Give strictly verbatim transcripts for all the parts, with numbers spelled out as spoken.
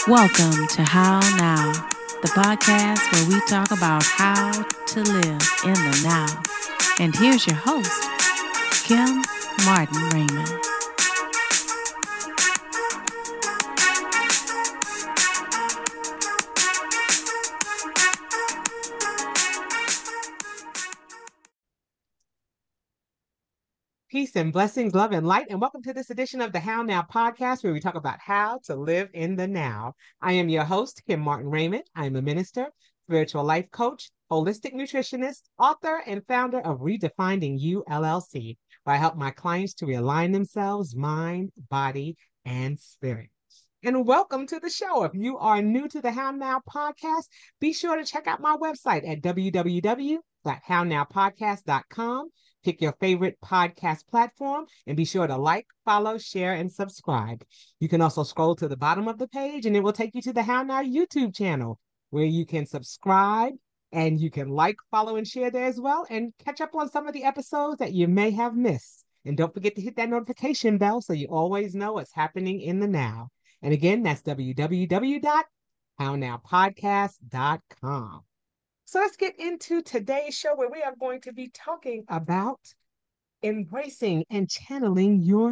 Welcome to How Now, the podcast where we talk about how to live in the now. And here's your host, Kim Martin Raymond. Peace and blessings, love and light, and welcome to this edition of the How Now podcast, where we talk about how to live in the now. I am your host, Kim Martin Raymond. I am a minister, spiritual life coach, holistic nutritionist, author, and founder of Redefining You L L C, where I help my clients to realign themselves, mind, body, and spirit. And welcome to the show. If you are new to the How Now podcast, be sure to check out my website at w w w dot how now podcast dot com. Pick your favorite podcast platform and be sure to like, follow, share, and subscribe. You can also scroll to the bottom of the page and it will take you to the How Now YouTube channel where you can subscribe and you can like, follow, and share there as well and catch up on some of the episodes that you may have missed. And don't forget to hit that notification bell so you always know what's happening in the now. And again, that's w w w dot how now podcast dot com. So let's get into today's show where we are going to be talking about embracing and channeling your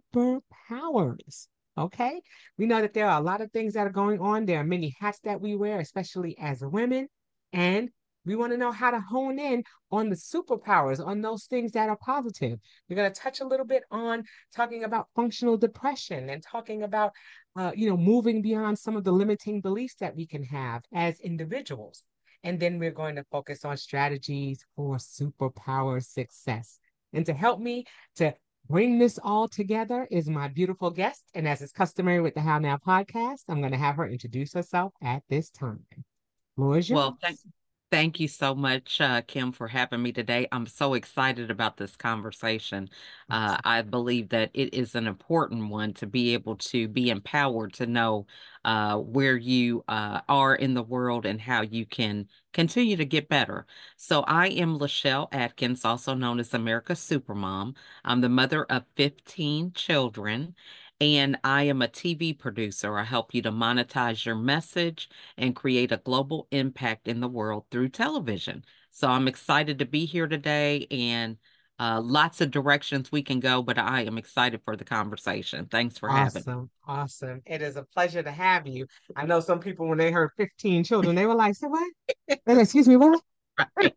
superpowers. Okay? We know that there are a lot of things that are going on. There are many hats that we wear, especially as women. And we want to know how to hone in on the superpowers, on those things that are positive. We're going to touch a little bit on talking about functional depression and talking about, uh, you know, moving beyond some of the limiting beliefs that we can have as individuals. And then we're going to focus on strategies for superpower success. And to help me to bring this all together is my beautiful guest. And as is customary with the How Now podcast, I'm going to have her introduce herself at this time. Floor is yours. Well, thank, thank you so much, uh, Kim, for having me today. I'm so excited about this conversation. Uh, I believe that it is an important one to be able to be empowered to know uh, where you uh, are in the world and how you can continue to get better. So, I am Lachelle Atkins, also known as America's Supermom. I'm the mother of fifteen children. And I am a T V producer. I help you to monetize your message and create a global impact in the world through television. So I'm excited to be here today and uh, lots of directions we can go, but I am excited for the conversation. Thanks for having me. Awesome. Awesome. It is a pleasure to have you. I know some people, when they heard fifteen children, they were like, say what? Wait, excuse me, what? Right.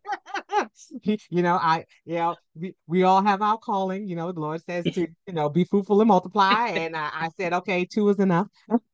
You know, I, you know, we, we all have our calling. You know, the Lord says to, you know, be fruitful and multiply. And I, I said, okay, two is enough.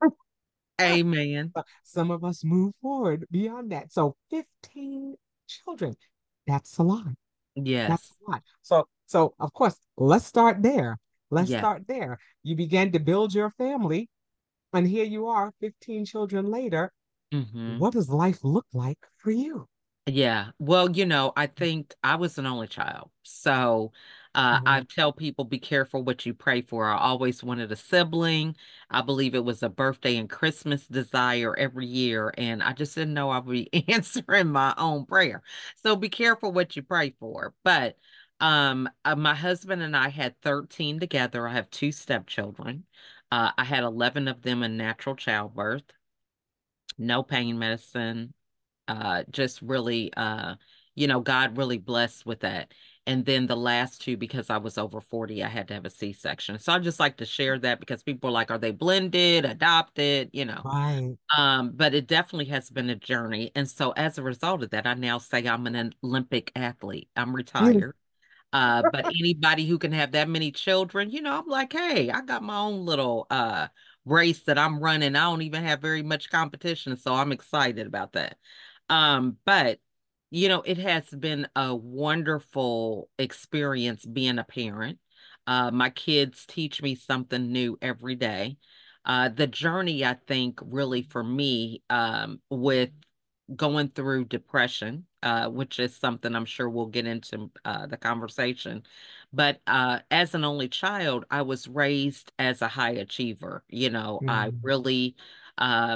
Amen. Some of us move forward beyond that. So fifteen children, that's a lot. That's Yes. a lot. So, so of course, let's start there. Let's Yeah. start there. You began to build your family, and here you are, fifteen children later. hmm What does life look like for you? Yeah. Well, you know, I think I was an only child. So uh, I Mhm. tell people be careful what you pray for. I always wanted a sibling. I believe it was a birthday and Christmas desire every year. And I just didn't know I would be answering my own prayer. So be careful what you pray for. But um, uh, my husband and I had thirteen together. I have two stepchildren. Uh, I had eleven of them in natural childbirth, no pain medicine, uh just really uh you know God really blessed with that. And then the last two, because I was over forty, I had to have a C-section. So I just like to share that because people are like, are they blended, adopted, you know? Right. Um but it definitely has been a journey. And so as a result of that, I now say I'm an Olympic athlete. I'm retired. Uh, but anybody who can have that many children, you know, I'm like, hey, I got my own little uh race that I'm running. I don't even have very much competition, so I'm excited about that. Um, but you know, it has been a wonderful experience being a parent. Uh, my kids teach me something new every day. Uh, the journey, I think, really for me, um, with going through depression, uh, which is something I'm sure we'll get into uh, the conversation. But uh, as an only child, I was raised as a high achiever. You know, I Mhm. really um,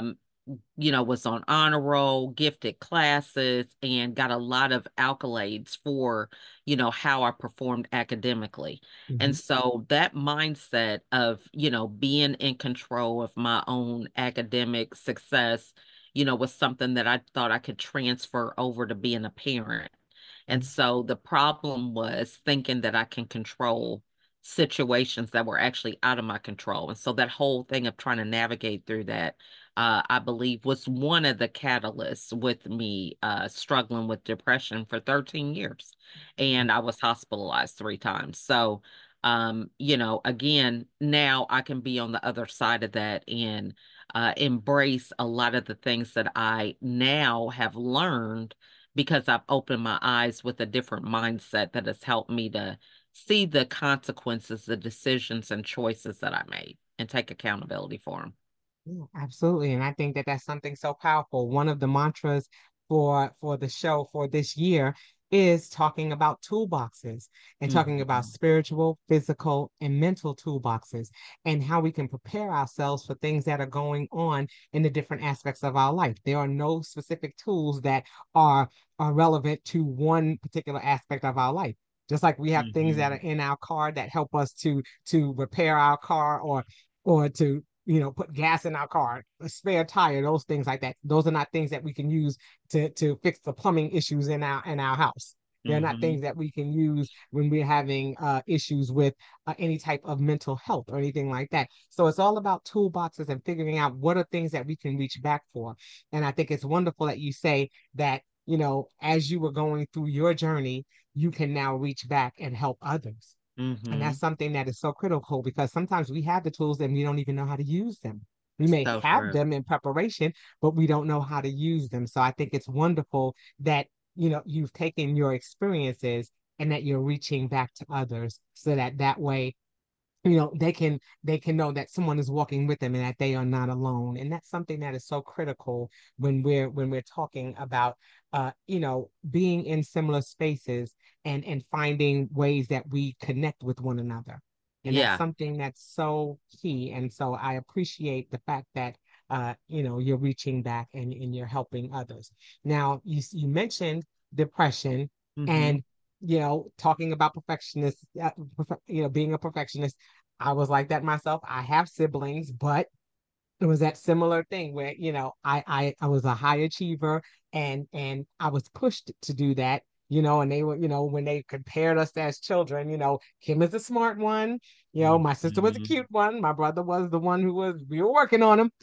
you know, was on honor roll, gifted classes, and got a lot of accolades for, you know, how I performed academically. And Mhm. so that mindset of, you know, being in control of my own academic success, you know, was something that I thought I could transfer over to being a parent. And Mhm. so the problem was thinking that I can control situations that were actually out of my control. And so that whole thing of trying to navigate through that, uh, I believe, was one of the catalysts with me uh, struggling with depression for thirteen years. And I was hospitalized three times. So, um, you know, again, now I can be on the other side of that and uh, embrace a lot of the things that I now have learned because I've opened my eyes with a different mindset that has helped me to see the consequences, the decisions and choices that I made and take accountability for them. Yeah, absolutely. And I think that that's something so powerful. One of the mantras for for the show for this year is talking about toolboxes and talking about Mhm. spiritual, physical, and mental toolboxes and how we can prepare ourselves for things that are going on in the different aspects of our life. There are no specific tools that are, are relevant to one particular aspect of our life. Just like we have things that are Mhm. in our car that help us to to repair our car or or to you know, put gas in our car, a spare tire, those things like that. Those are not things that we can use to to fix the plumbing issues in our in our house. They're not Mhm. things that we can use when we're having uh, issues with uh, any type of mental health or anything like that. So it's all about toolboxes and figuring out what are things that we can reach back for. And I think it's wonderful that you say that, you know, as you were going through your journey, you can now reach back and help others. And that's Mhm. something that is so critical because sometimes we have the tools and we don't even know how to use them. We may So have true. them in preparation, but we don't know how to use them. So I think it's wonderful that, you know, you've taken your experiences and that you're reaching back to others so that that way you know they can they can know that someone is walking with them and that they are not alone, and that's something that is so critical when we're when we're talking about uh you know being in similar spaces and and finding ways that we connect with one another, and that's Yeah. something that's so key. And so I appreciate the fact that uh you know you're reaching back and, and you're helping others. Now you you mentioned depression, Mhm. and you know talking about perfectionist uh, perfe- you know being a perfectionist. I was like that myself. I have siblings, but it was that similar thing where, you know, I I I was a high achiever, and and I was pushed to do that, you know, and they were, you know, when they compared us as children, you know, Kim is a smart one, you know, my sister was a Mhm. cute one, my brother was the one who was we were working on him.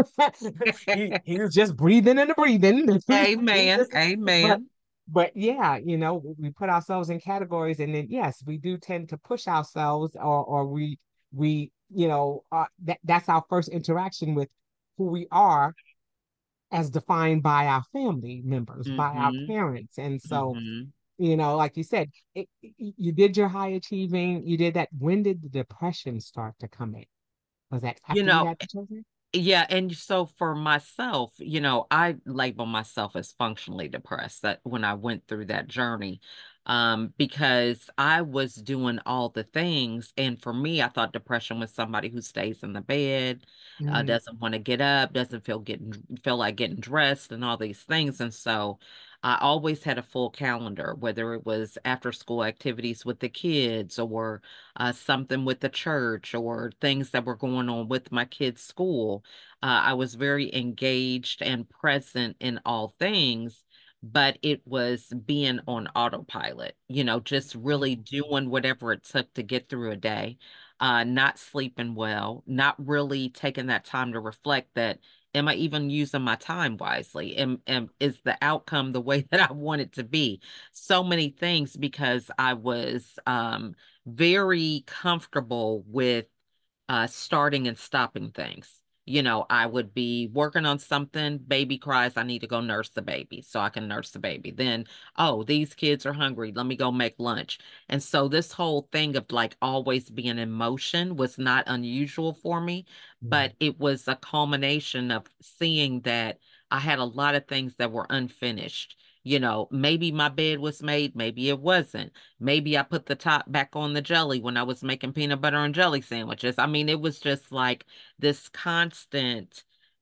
he he was just breathing and breathing. He Amen. just but Amen. but yeah, you know, we, we put ourselves in categories, and then yes, we do tend to push ourselves, or or we we you know uh, that that's our first interaction with who we are as defined by our family members, by our Mhm. parents. And so Mhm. you know like you said, it, it- you did your high achieving, you did that. When did the depression start to come in? Was that You after you know, had the children? yeah, and so for myself, you know, I label myself as functionally depressed that when I went through that journey, um, because I was doing all the things, and for me, I thought depression was somebody who stays in the bed, uh, Mm, doesn't want to get up, doesn't feel getting feel like getting dressed, and all these things, and so I always had a full calendar, whether it was after school activities with the kids or uh, something with the church or things that were going on with my kids' school. Uh, I was very engaged and present in all things, but it was being on autopilot, you know, just really yeah. doing whatever it took to get through a day, uh, not sleeping well, not really taking that time to reflect that. Am I even using my time wisely? Am, am, is the outcome the way that I want it to be? So many things because I was um, very comfortable with uh, starting and stopping things. You know, I would be working on something, baby cries, I need to go nurse the baby so I can nurse the baby. Then, oh, these kids are hungry, let me go make lunch. And so this whole thing of like always being in motion was not unusual for me, Mhm. but it was a culmination of seeing that I had a lot of things that were unfinished. You know, maybe my bed was made, maybe it wasn't. Maybe I put the top back on the jelly when I was making peanut butter and jelly sandwiches. I mean, it was just like this constant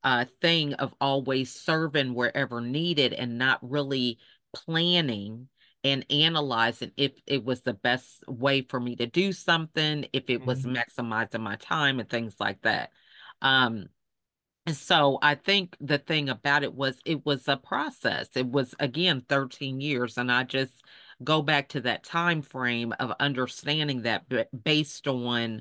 uh, thing of always serving wherever needed and not really planning and analyzing if it was the best way for me to do something, if it was Mhm. maximizing my time and things like that. Um, and so I think the thing about it was it was a process. It was again thirteen years, and I just go back to that time frame of understanding that b- based on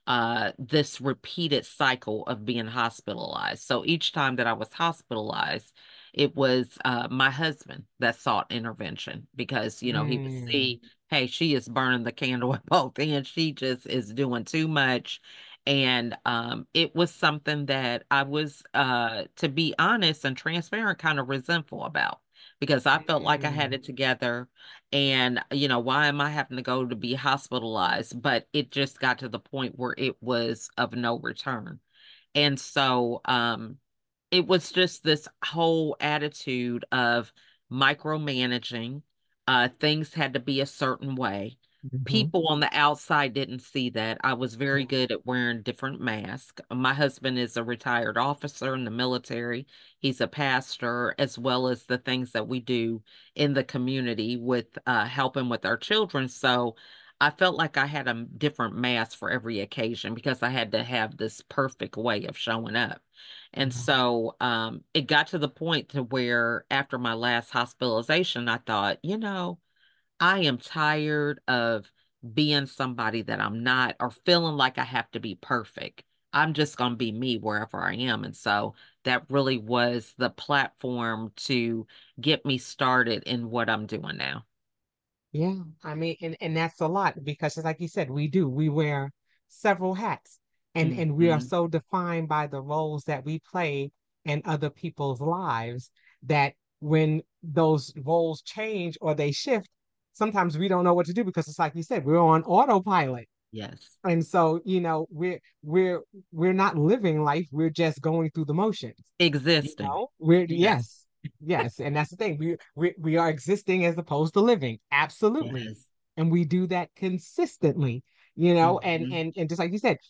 uh this repeated cycle of being hospitalized. So each time that I was hospitalized, it was uh my husband that sought intervention because, you know, he would Mm. see, hey, she is burning the candle at both ends. She just is doing too much, and um, it was something that I was, uh, to be honest and transparent, kind of resentful about because I felt like I had Mm. it together. And, you know, why am I having to go to be hospitalized? But it just got to the point where it was of no return. And so um, it was just this whole attitude of micromanaging. Uh, things had to be a certain way. Mhm. People on the outside didn't see that. I was very good at wearing different masks. My husband is a retired officer in the military. He's a pastor, as well as the things that we do in the community with uh, helping with our children. So I felt like I had a different mask for every occasion because I had to have this perfect way of showing up. And Yeah. so um, it got to the point to where after my last hospitalization, I thought, you know, I am tired of being somebody that I'm not or feeling like I have to be perfect. I'm just going to be me wherever I am. And so that really was the platform to get me started in what I'm doing now. Yeah, I mean, and, and that's a lot because just like you said, we do, we wear several hats and and we are Hmm. so defined by the roles that we play in other people's lives that when those roles change or they shift, sometimes we don't know what to do because it's like you said, we're on autopilot. Yes. And so, you know, we're we're we're not living life, we're just going through the motions. You Existing. know, we're Yes. yes, yes, and that's the thing. We we we are existing as opposed to living. Absolutely. Yes. And we do that consistently, you know, and Hmm. and and just like you said,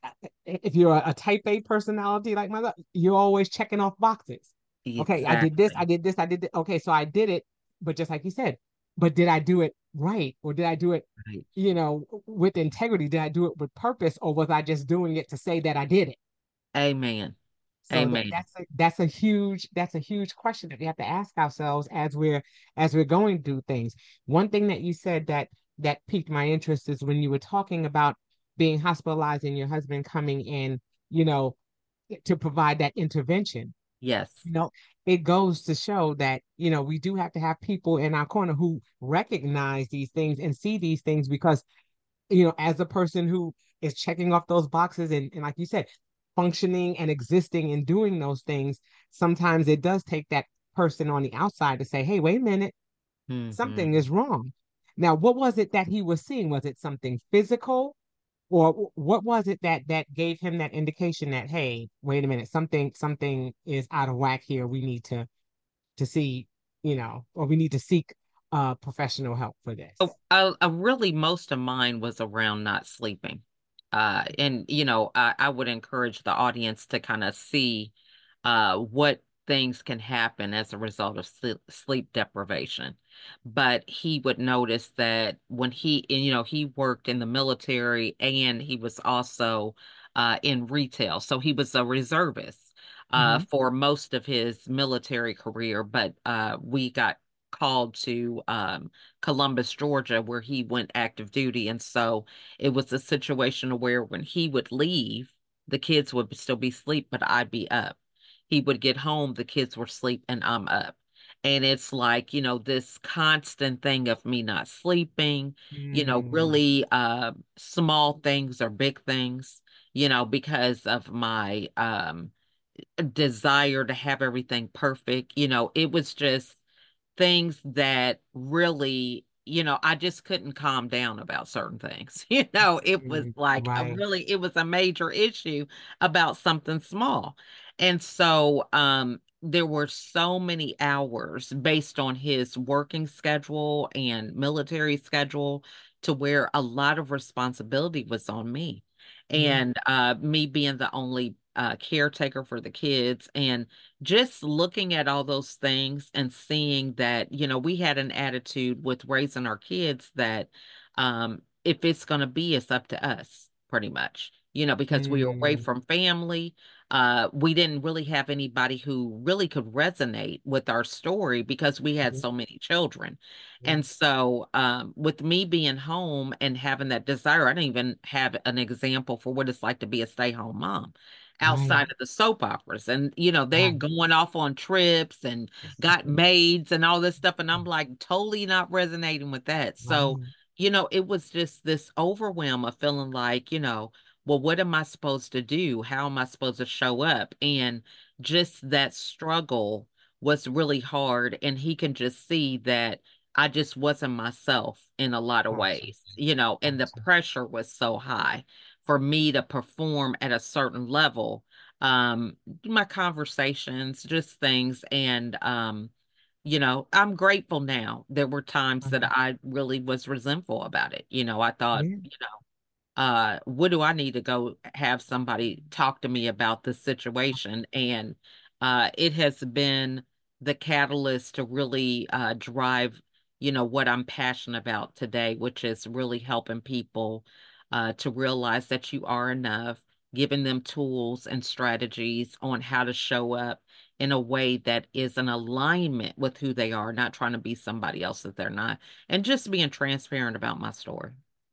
if you're a, a type A personality like myself, you're always checking off boxes. Okay, I did this, I Exactly. did this, I did this. Okay, so I did it, but just like you said, but did I do it right? Or did I do it, Right. you know, with integrity? Did I do it with purpose, or was I just doing it to say that I did it? Amen. So that Amen. that's a that's a huge that's a huge question that we have to ask ourselves as we're as we're going through things. One thing that you said that that piqued my interest is when you were talking about being hospitalized and your husband coming in, you know, to provide that intervention. Yes. You know, it goes to show that, you know, we do have to have people in our corner who recognize these things and see these things because you know, as a person who is checking off those boxes and, and like you said, functioning and existing and doing those things, sometimes it does take that person on the outside to say, hey, wait a minute, something Hmm. is wrong. Now, what was it that he was seeing? Was it something physical? Or what was it that that gave him that indication that, hey, wait a minute, something something is out of whack here. We need to to see, you know, or we need to seek uh professional help for this. Uh, uh, uh, really, most of mine was around not sleeping. Uh, and, you know, I, I would encourage the audience to kind of see uh, what things can happen as a result of sleep, sleep deprivation. But he would notice that when he, and, you know, he worked in the military and he was also uh, in retail. So he was a reservist uh, Hmm. for most of his military career. But uh, we got called to um, Columbus, Georgia, where he went active duty. And so it was a situation where when he would leave, the kids would still be asleep, but I'd be up. He would get home, the kids were asleep, and I'm up. And it's like, you know, this constant thing of me not sleeping, you know, Mm. really uh, small things or big things, you know, because of my um, desire to have everything perfect. You know, it was just things that really, you know, I just couldn't calm down about certain things. You know, it was Mm, like a right. really, it was a major issue about something small. And so, um, there were so many hours based on his working schedule and military schedule to where a lot of responsibility was on me. Yeah. And uh, me being the only uh, caretaker for the kids, and just looking at all those things and seeing that, you know, we had an attitude with raising our kids that um, if it's going to be, it's up to us, pretty much, you know, because we were away Mm, from family. Uh, we didn't really have anybody who really could resonate with our story because we had mhm, so many children. yeah, And so, um, with me being home and having that desire, I didn't even have an example for what it's like to be a stay-home mom right, outside of the soap operas. And, you know, they're right. going off on trips and got maids and all this stuff. And I'm like totally not resonating with that. So, Right. you know, it was just this overwhelm of feeling like, you know, well, what am I supposed to do? How am I supposed to show up? And just that struggle was really hard. And he can just see that I just wasn't myself in a lot of Gotcha. ways, you know, and the Gotcha. pressure was so high for me to perform at a certain level. Um, my conversations, just things. And, um, you know, I'm grateful now. There were times that Mhm. I really was resentful about it. You know, I thought, Yeah. you know, uh, what do I need to go have somebody talk to me about this situation? And uh, it has been the catalyst to really uh, drive, you know, what I'm passionate about today, which is really helping people uh, to realize that you are enough, giving them tools and strategies on how to show up in a way that is in alignment with who they are, not trying to be somebody else that they're not, and just being transparent about my story.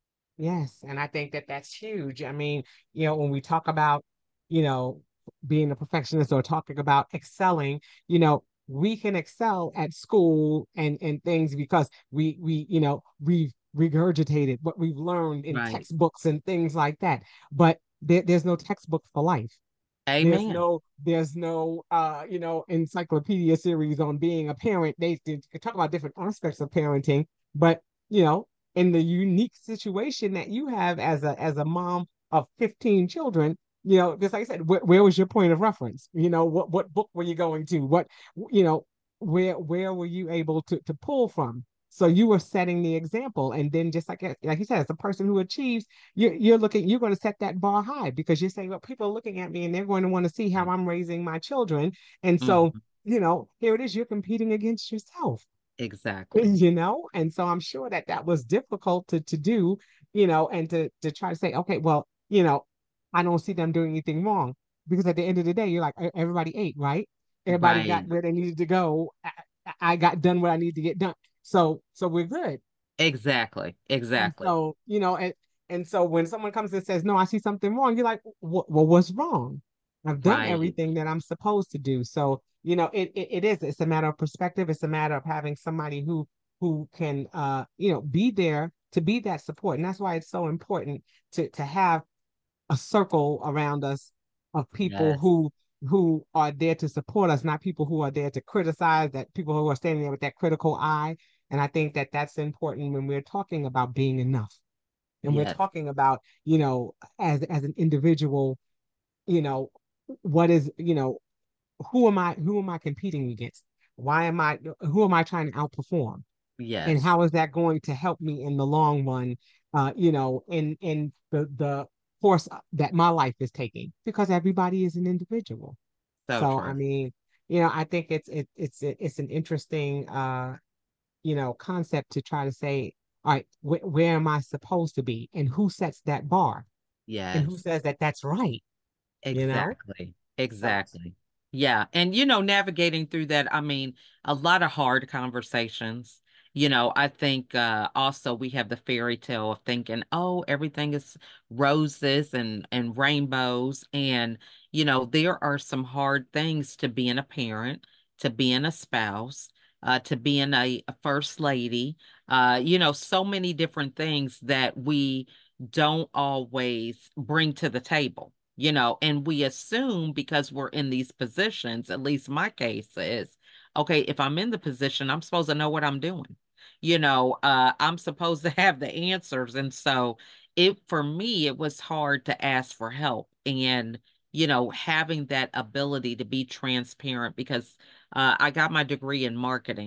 Yes, and I think that that's huge. I mean, you know, when we talk about, you know, being a perfectionist or talking about excelling, you know, we can excel at school and and things because we we, you know, we've regurgitated what we've learned in Right. textbooks and things like that. But there, there's no textbook for life. There's Amen. no, there's no, uh, you know, encyclopedia series on being a parent. They, they could talk about different aspects of parenting, but you know, in the unique situation that you have as a as a mom of fifteen children, you know, just like I said, where, where was your point of reference? You know, what what book were you going to? What, you know, where where were you able to to pull from? So you were setting the example, and then just like like you said, as a person who achieves, you're you're looking, you're going to set that bar high because you're saying, well, people are looking at me and they're going to want to see how I'm raising my children, and so Mhm. you know, here it is, you're competing against yourself. Exactly. You know, and so I'm sure that that was difficult to to do, you know, and to to try to say, okay, well, you know, I don't see them doing anything wrong because at the end of the day, you're like, "E- everybody ate, right? Everybody got Right. where they needed to go. I, I got done what I need to get done, so so we're good." Exactly. And Exactly. so, you know, and and so when someone comes and says, "No, I see something wrong," you're like, "Well, well, what's wrong? I've done Right. everything that I'm supposed to do." So, you know, it, it it is. It's a matter of perspective. It's a matter of having somebody who who can, uh, you know, be there to be that support. And that's why it's so important to to have a circle around us of people Yes. who who are there to support us, not people who are there to criticize, that people who are standing there with that critical eye. And I think that that's important when we're talking about being enough and we're Yes. talking about, you know, as as an individual, you know, what is, you know, who am I who am I competing against? Why am I who am I trying to outperform? And Yes. how is that going to help me in the long run, uh, you know, in in the the course that my life is taking? Because everybody is an individual. So So I true. mean, you know, I think it's it, it's it's an interesting uh you know, concept to try to say, all right, wh- where am I supposed to be, and who sets that bar, and who Yes. says that that's right, you know? Exactly. So, Exactly. Yeah. And, you know, navigating through that, I mean, a lot of hard conversations. You know, I think uh also we have the fairy tale of thinking, oh, everything is roses and and rainbows. And, you know, there are some hard things to being a parent, to being a spouse, uh, to being a, a first lady, uh, you know, so many different things that we don't always bring to the table, you know, and we assume because we're in these positions, at least my case is, okay, if I'm in the position, I'm supposed to know what I'm doing. You know, uh, I'm supposed to have the answers. And so it, for me, it was hard to ask for help and, you know, having that ability to be transparent because uh, I got my degree in marketing.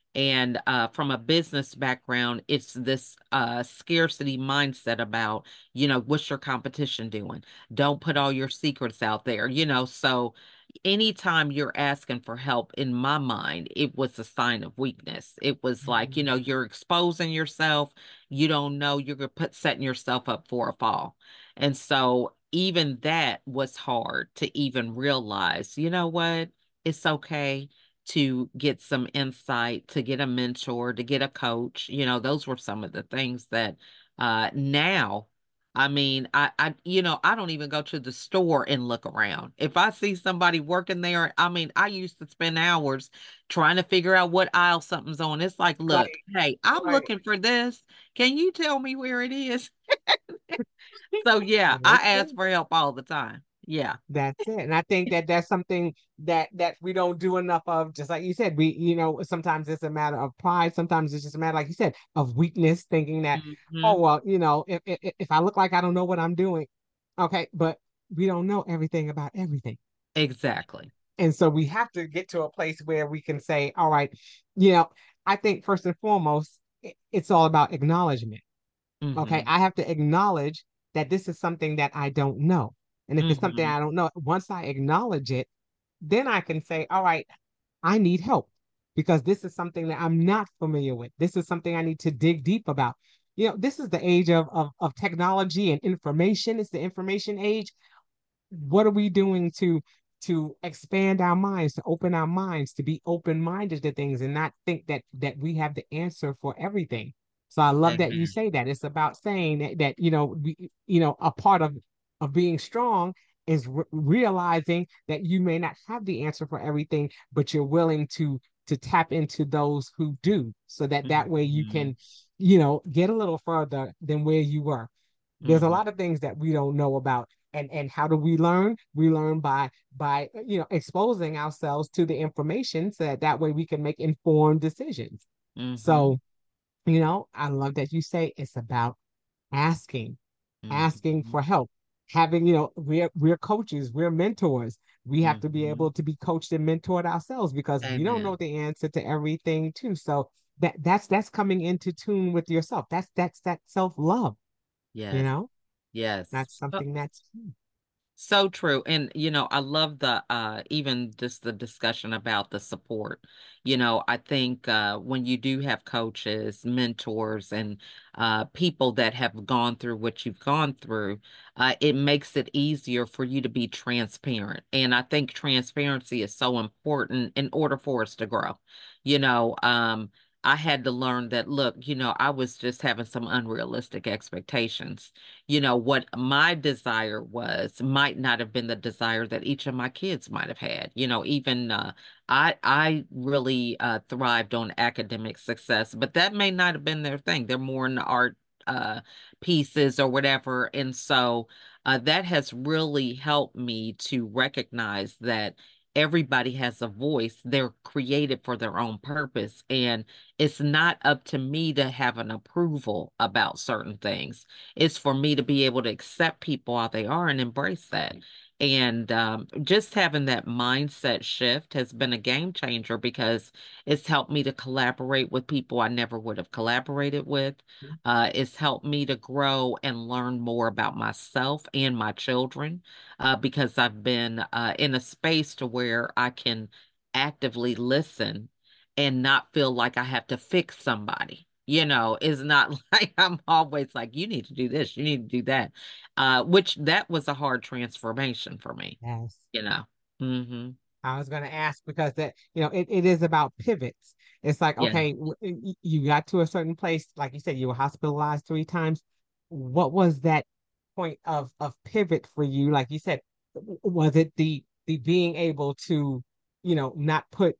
And uh, from a business background, it's this uh, scarcity mindset about, you know, what's your competition doing? Don't put all your secrets out there, you know. So anytime you're asking for help, in my mind, it was a sign of weakness. It was like, you know, Mhm. you're exposing yourself. You don't know, you're gonna put setting yourself up for a fall. And so even that was hard to even realize, you know what? It's okay to get some insight, to get a mentor, to get a coach. You know, those were some of the things that uh now, I mean, I I you know, I don't even go to the store and look around. If I see somebody working there, I mean, I used to spend hours trying to figure out what aisle something's on. It's like, look, Right, hey, I'm right. looking for this. Can you tell me where it is? So yeah, That's I ask it. for help all the time. Yeah. That's it. And I think that that's something that that we don't do enough of. Just like you said, we, you know, sometimes it's a matter of pride. Sometimes it's just a matter, like you said, of weakness, thinking that, oh, Hmm. well, you know, if if, if I look like I don't know what I'm doing, okay, but we don't know everything about everything. Exactly. And so we have to get to a place where we can say, all right, you know, I think first and foremost, it- it's all about acknowledgement. Okay, Hmm. I have to acknowledge that this is something that I don't know. And if it's something Hmm. I don't know, once I acknowledge it, then I can say, all right, I need help because this is something that I'm not familiar with. This is something I need to dig deep about. You know, this is the age of, of, of technology and information. It's the information age. What are we doing to to expand our minds, to open our minds, to be open-minded to things and not think that that we have the answer for everything. So I love that you Amen. say that. It's about saying that, that you know, we, you know, a part of of being strong is re- realizing that you may not have the answer for everything, but you're willing to to tap into those who do, so that that way you Hmm. can, you know, get a little further than where you were. There's a Hmm. lot of things that we don't know about, and and how do we learn? We learn by by you know exposing ourselves to the information, so that that way we can make informed decisions. Hmm. So, you know, I love that you say it's about asking, asking Hmm. for help, having, you know, we're we're coaches, we're mentors. We have to be Hmm. able to be coached and mentored ourselves because we don't know Amen. the answer to everything too. So that that's that's coming into tune with yourself. That's that's that self-love, you Yes. know? Yes. That's So, something that's key. so true. And, you know, I love the, uh, even just the discussion about the support. You know, I think, uh, when you do have coaches, mentors, and, uh, people that have gone through what you've gone through, uh, it makes it easier for you to be transparent. And I think transparency is so important in order for us to grow. You know, um, I had to learn that, look, you know, I was just having some unrealistic expectations. You know, what my desire was might not have been the desire that each of my kids might have had. You know, even uh, I I really uh, thrived on academic success, but that may not have been their thing. They're more in the art uh, pieces or whatever, and so uh, that has really helped me to recognize that everybody has a voice. They're created for their own purpose, and it's not up to me to have an approval about certain things. It's for me to be able to accept people how they are and embrace that. And um, just having that mindset shift has been a game changer because it's helped me to collaborate with people I never would have collaborated with. Uh, it's helped me to grow and learn more about myself and my children uh, because I've been uh, in a space to where I can actively listen and not feel like I have to fix somebody. You know, it's not like I'm always like, you need to do this, you need to do that. Uh, which that was a hard transformation for me, Yes. you know. Hmm. I was going to ask because that, you know, it, it is about pivots. It's like, Yeah. okay, w- y- you got to a certain place, like you said, you were hospitalized three times. What was that point of of pivot for you? Like you said, w- was it the the being able to, you know, not put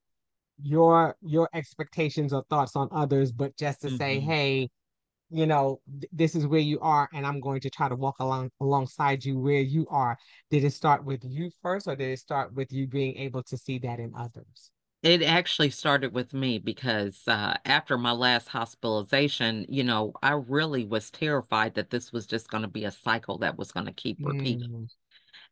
your your expectations or thoughts on others, but just to say, Hmm. hey, you know, th- this is where you are, and I'm going to try to walk along alongside you where you are. Did it start with you first, or did it start with you being able to see that in others? It actually started with me because uh, after my last hospitalization, you know, I really was terrified that this was just going to be a cycle that was going to keep repeating. Mm,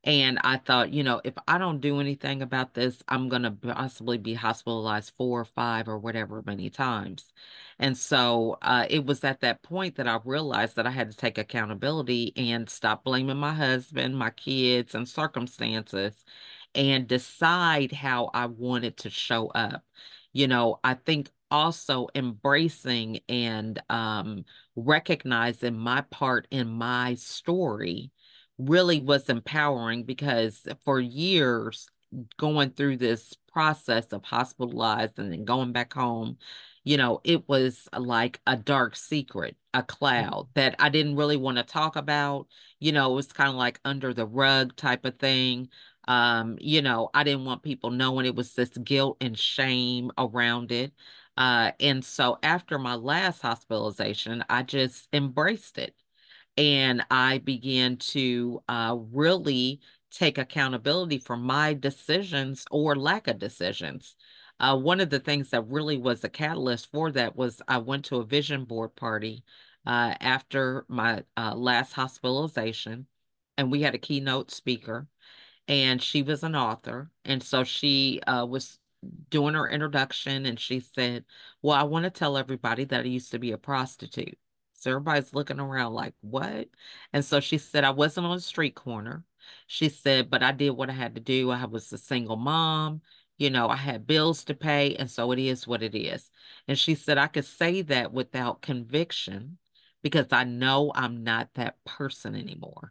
And I thought, you know, if I don't do anything about this, I'm going to possibly be hospitalized four or five or whatever many times. And so uh, it was at that point that I realized that I had to take accountability and stop blaming my husband, my kids, and circumstances and decide how I wanted to show up. You know, I think also embracing and um, recognizing my part in my story really was empowering because for years, going through this process of hospitalized and then going back home, you know, it was like a dark secret, a cloud that I didn't really want to talk about. You know, it was kind of like under the rug type of thing. Um, you know, I didn't want people knowing it was this guilt and shame around it. Uh, and so after my last hospitalization, I just embraced it and I began to uh, really take accountability for my decisions or lack of decisions. Uh, one of the things that really was a catalyst for that was I went to a vision board party uh, after my uh, last hospitalization, and we had a keynote speaker, and she was an author. And so she uh, was doing her introduction, and she said, well, I want to tell everybody that I used to be a prostitute. So everybody's looking around like, what? And so she said, I wasn't on a street corner. She said, but I did what I had to do. I was a single mom. You know, I had bills to pay. And so it is what it is. And she said, I could say that without conviction because I know I'm not that person anymore.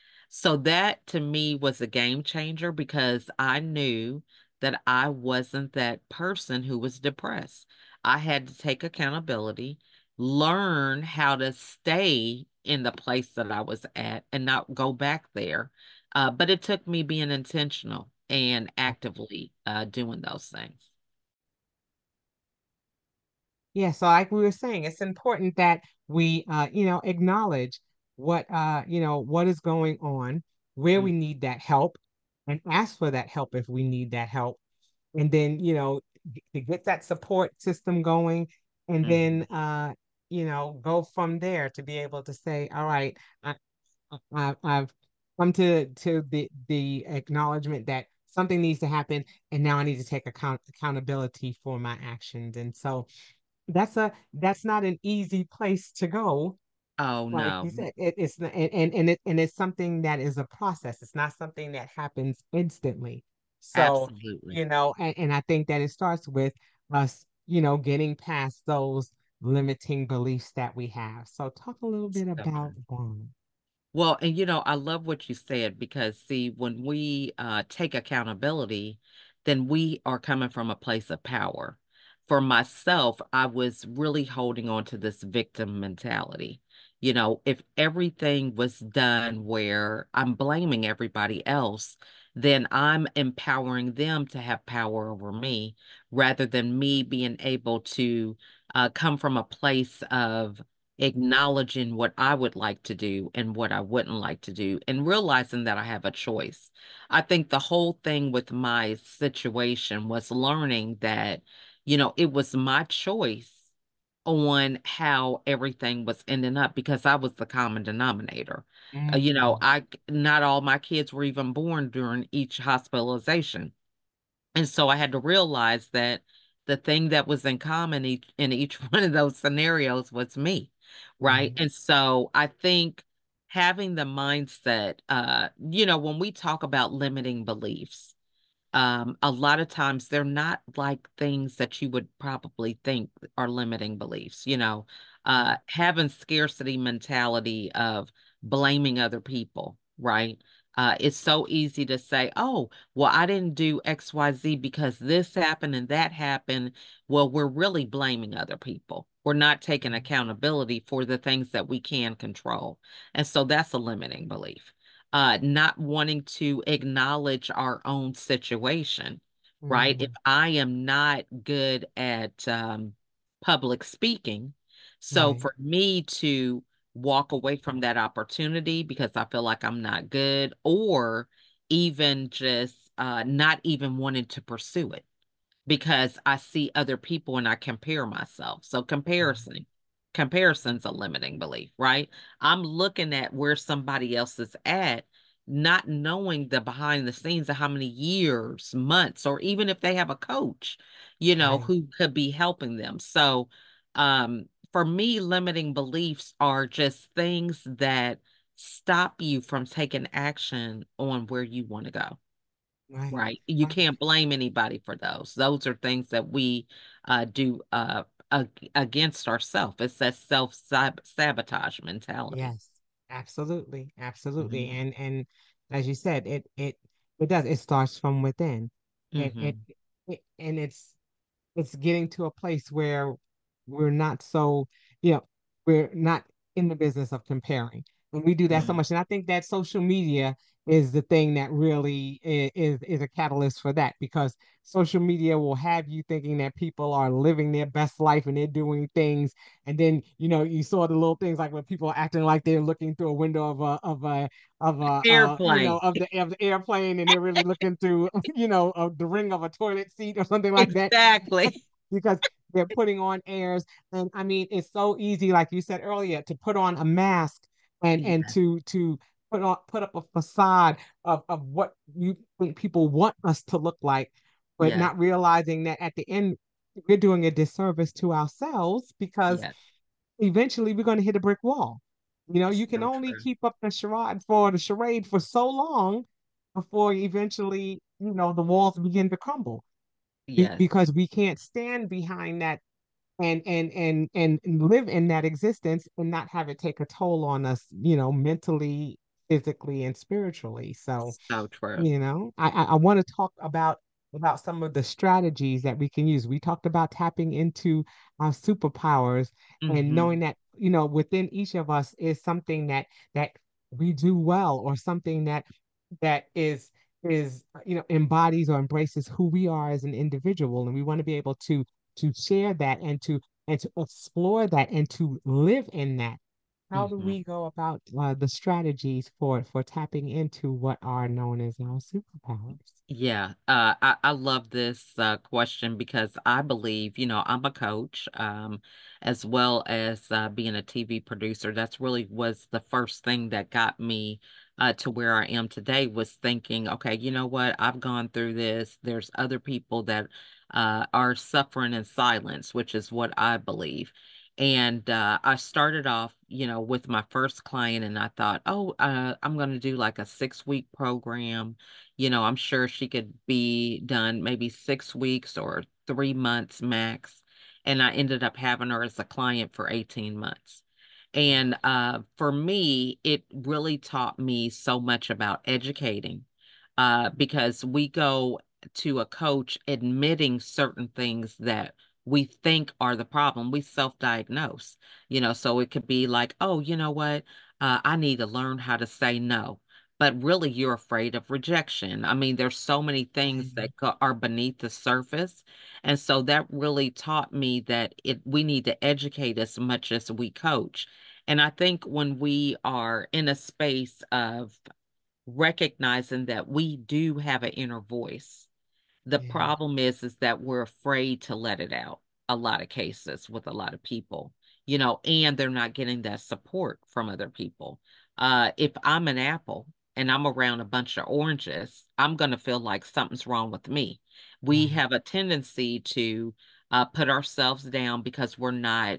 So that to me was a game changer because I knew that I wasn't that person who was depressed. I had to take accountability, learn how to stay in the place that I was at and not go back there. Uh, but it took me being intentional and actively uh, doing those things. Yeah, so like we were saying, it's important that we, uh, you know, acknowledge what, uh, you know, what is going on, where we Mm, need that help, and ask for that help if we need that help, and then, you know, g- to get that support system going, and then, mhm. uh, you know, go from there to be able to say, all right, I, I, I've come to to the the acknowledgement that something needs to happen, and now I need to take account accountability for my actions, and so that's a that's not an easy place to go. Oh, Like you no, said, it, it's not, and and and it and it's something that is a process. It's not something that happens instantly. So, absolutely. you know, and, and I think that it starts with us, you know, getting past those limiting beliefs that we have. So talk a little bit So about true. that. Well, and you know, I love what you said because see, when we uh take accountability, then we are coming from a place of power. For myself, I was really holding on to this victim mentality. You know, if everything was done where I'm blaming everybody else, then I'm empowering them to have power over me rather than me being able to uh, come from a place of acknowledging what I would like to do and what I wouldn't like to do, and realizing that I have a choice. I think the whole thing with my situation was learning that, you know, it was my choice on how everything was ending up because I was the common denominator. Uh, you know, Mm, I not all my kids were even born during each hospitalization. And so I had to realize that the thing that was in common each, in each one of those scenarios was me, right? right. And so I think having the mindset, uh, you know, when we talk about limiting beliefs, um, a lot of times they're not like things that you would probably think are limiting beliefs. You know, uh, having scarcity mentality of blaming other people, right? Uh, it's so easy to say, oh, well, I didn't do X Y Z because this happened and that happened. Well, we're really blaming other people. We're not taking accountability for the things that we can control. And so that's a limiting belief. Uh, not wanting to acknowledge our own situation, right? If Mm, I am not good at um, public speaking, so right. for me to walk away from that opportunity because I feel like I'm not good, or even just uh, not even wanting to pursue it because I see other people and I compare myself. So comparison, comparison's a limiting belief, right? I'm looking at where somebody else is at, not knowing the behind the scenes of how many years, months, or even if they have a coach, you know, Right. who could be helping them. So, um, for me, limiting beliefs are just things that stop you from taking action on where you want to go. Right. Right. You Right. can't blame anybody for those. Those are things that we uh, do uh, ag- against ourselves. It's that self sabotage mentality. Yes, absolutely, absolutely. Hmm. And and as you said, it it it does. It starts from within. It it, Hmm. it and it's it's getting to a place where we're not so, you know, we're not in the business of comparing. And we do that so Yeah. much. And I think that social media is the thing that really i- is is a catalyst for that, because social media will have you thinking that people are living their best life and they're doing things. And then, you know, you saw the little things like when people are acting like they're looking through a window of a of a of a uh, you know, Airplane. of the of the airplane, and they're really looking through, you know, of the ring of a toilet seat or something like that, Exactly. because they're putting on airs. And I mean, it's so easy, like you said earlier, to put on a mask and and Yes. to to put on put up a facade of, of what you think people want us to look like, but Yes. not realizing that at the end we're doing a disservice to ourselves, because Yes. eventually we're going to hit a brick wall. You know, you can So only true. keep up the charade for the charade for so long before eventually, you know, the walls begin to crumble, be- Yes. because we can't stand behind that and and and and live in that existence and not have it take a toll on us, you know, mentally, physically, and spiritually. So, So true. you know, I I, I want to talk about about some of the strategies that we can use. We talked about tapping into our superpowers and Hmm. knowing that, you know, within each of us is something that that we do well, or something that that is is you know, embodies or embraces who we are as an individual, and we want to be able to to share that and to and to explore that and to live in that. How do Hmm. we go about uh, the strategies for for tapping into what are known as our superpowers? Yeah, uh, I, I love this uh, question because I believe, you know, I'm a coach, um, as well as uh, being a T V producer. That's really was the first thing that got me uh, to where I am today, was thinking, okay, you know what? I've gone through this. There's other people that uh, are suffering in silence, which is what I believe. And uh, I started off, you know, with my first client, and I thought, oh, uh, I'm going to do like a six week program. You know, I'm sure she could be done maybe six weeks or three months max. And I ended up having her as a client for eighteen months. And uh, for me, it really taught me so much about educating, uh, because we go to a coach admitting certain things that we think are the problem. We self-diagnose, you know, so it could be like, oh, you know what? Uh, I need to learn how to say no. But really, you're afraid of rejection. I mean, there's so many things Right. that go, are beneath the surface. And so that really taught me that it we need to educate as much as we coach. And I think when we are in a space of recognizing that we do have an inner voice, the Yeah. problem is is that we're afraid to let it out a lot of cases with a lot of people, you know, and they're not getting that support from other people. Uh, if I'm an apple and I'm around a bunch of oranges, I'm going to feel like something's wrong with me. We Right. have a tendency to uh, put ourselves down because we're not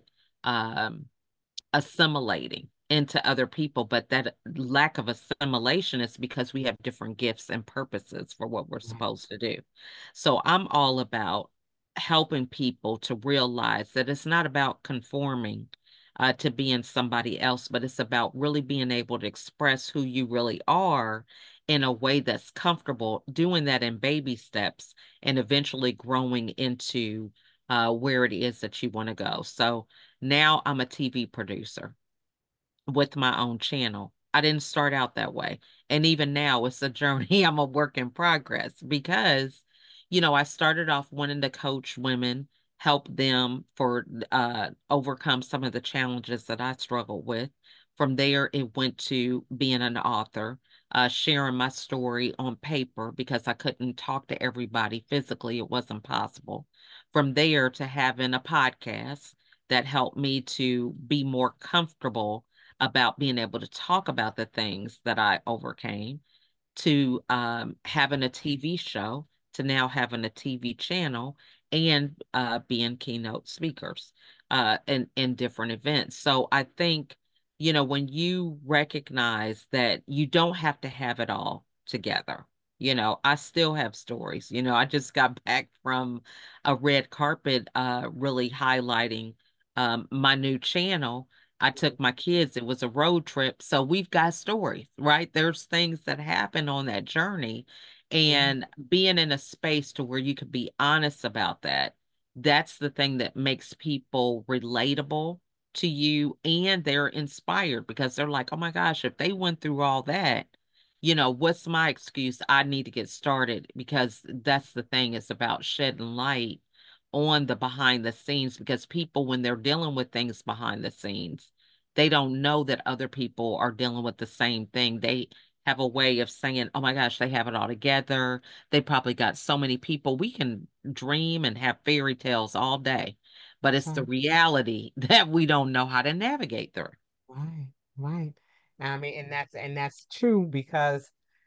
um, assimilating into other people, but that lack of assimilation is because we have different gifts and purposes for what we're Right. supposed to do. So I'm all about helping people to realize that it's not about conforming uh, to being somebody else, but it's about really being able to express who you really are in a way that's comfortable, doing that in baby steps, and eventually growing into uh, where it is that you want to go. So now I'm a T V producer with my own channel. I didn't start out that way. And even now, it's a journey. I'm a work in progress because, you know, I started off wanting to coach women, help them for uh overcome some of the challenges that I struggled with. From there, it went to being an author, uh, sharing my story on paper because I couldn't talk to everybody physically. It wasn't possible. From there to having a podcast that helped me to be more comfortable about being able to talk about the things that I overcame. to um, having a T V show to now having a T V channel and uh, being keynote speakers uh, in, in different events. So I think, you know, when you recognize that you don't have to have it all together, you know, I still have stories. You know, I just got back from a red carpet uh, really highlighting um, my new channel. I took my kids, it was a road trip. So we've got stories, right? There's things that happen on that journey. Yeah. And being in a space to where you can be honest about that, that's the thing that makes people relatable to you and they're inspired because they're like, oh my gosh, if they went through all that, you know, what's my excuse? I need to get started because that's the thing. It's about shedding light on the behind the scenes because people, when they're dealing with things behind the scenes, they don't know that other people are dealing with the same thing. They have a way of saying, oh my gosh, they have it all together. They probably got so many people. We can dream and have fairy tales all day, but it's the Right. reality that we don't know how to navigate through. Right. Right. I mean, and that's and that's true because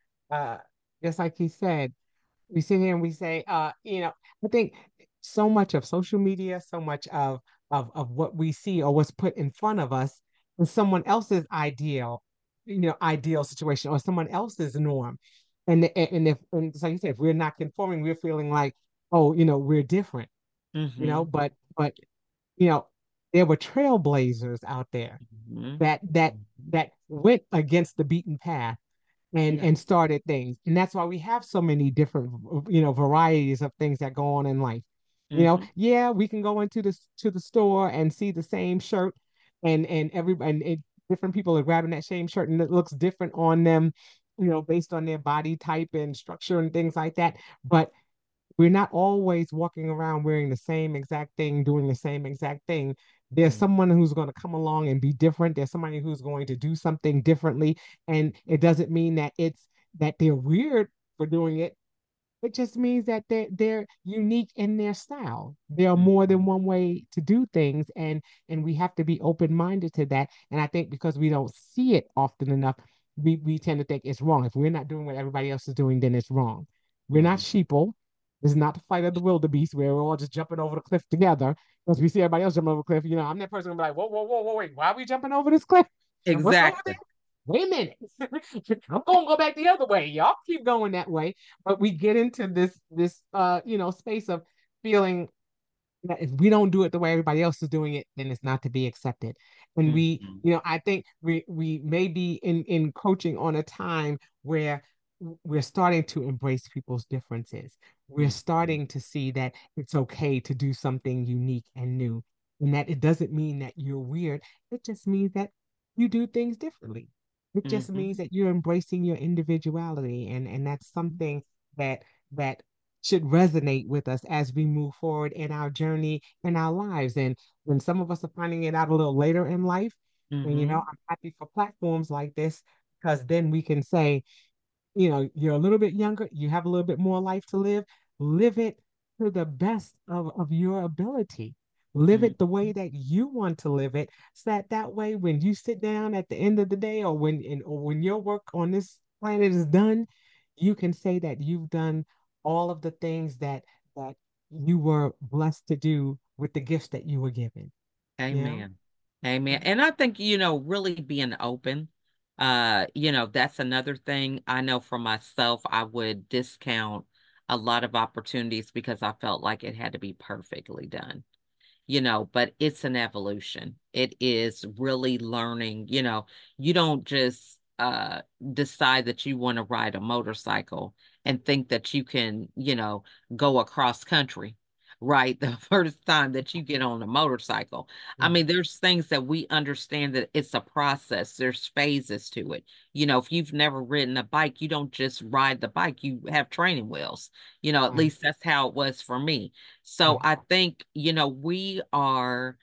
uh just like he said, we sit here and we say, uh, you know, I think so much of social media, so much of of of what we see or what's put in front of us is someone else's ideal, you know, ideal situation or someone else's norm. And and and if and so you said, if we're not conforming, we're feeling like, oh, you know, we're different, you know, Hmm. but but you know, there were trailblazers out there Hmm. that that that went against the beaten path and Yeah. and started things. And that's why we have so many different, you know, varieties of things that go on in life. You know, Hmm. yeah, we can go into the to the store and see the same shirt, and and every and it, different people are grabbing that same shirt, and it looks different on them, you know, based on their body type and structure and things like that. But we're not always walking around wearing the same exact thing, doing the same exact thing. There's someone who's going to come along and be different. There's somebody who's going to do something differently. And it doesn't mean that it's that they're weird for doing it. It just means that they're they're unique in their style. There are more than Hmm. one way to do things, and and we have to be open-minded to that. And I think because we don't see it often enough, we, we tend to think it's wrong. If we're not doing what everybody else is doing, then it's wrong. We're not Hmm. sheeple. This is not the fight of the wildebeest where we're all just jumping over the cliff together because we see everybody else jumping over the cliff. You know, I'm that person gonna be like, whoa, whoa, whoa, whoa, wait, why are we jumping over this cliff? What's over there? Exactly. Wait a minute. I'm gonna go back the other way. Y'all keep going that way. But we get into this this uh, you know, space of feeling that if we don't do it the way everybody else is doing it, then it's not to be accepted. And we, Hmm. you know, I think we we may be in in coaching on a time where we're starting to embrace people's differences. We're Hmm. starting to see that it's okay to do something unique and new, and that it doesn't mean that you're weird. It just means that you do things differently. It just means Hmm. that you're embracing your individuality, and and that's something that that should resonate with us as we move forward in our journey in our lives. And when some of us are finding it out a little later in life, and you know, Hmm. I'm happy for platforms like this because then we can say, you know, you're a little bit younger, you have a little bit more life to live, live it to the best of, of your ability. Live Hmm. it the way that you want to live it, so that that way when you sit down at the end of the day or when in, or when your work on this planet is done, you can say that you've done all of the things that that you were blessed to do with the gifts that you were given. You know? Amen. Amen. And I think, you know, really being open, uh, you know, that's another thing. I know for myself, I would discount a lot of opportunities because I felt like it had to be perfectly done, you know, but it's an evolution. It is really learning, you know, you don't just uh decide that you want to ride a motorcycle and think that you can, you know, go across country, right? The first time that you get on a motorcycle. I Right. mean, there's things that we understand that it's a process. There's phases to it. You know, if you've never ridden a bike, you don't just ride the bike, you have training wheels. You know, at Right. least that's how it was for me. So Right. I think, you know, we are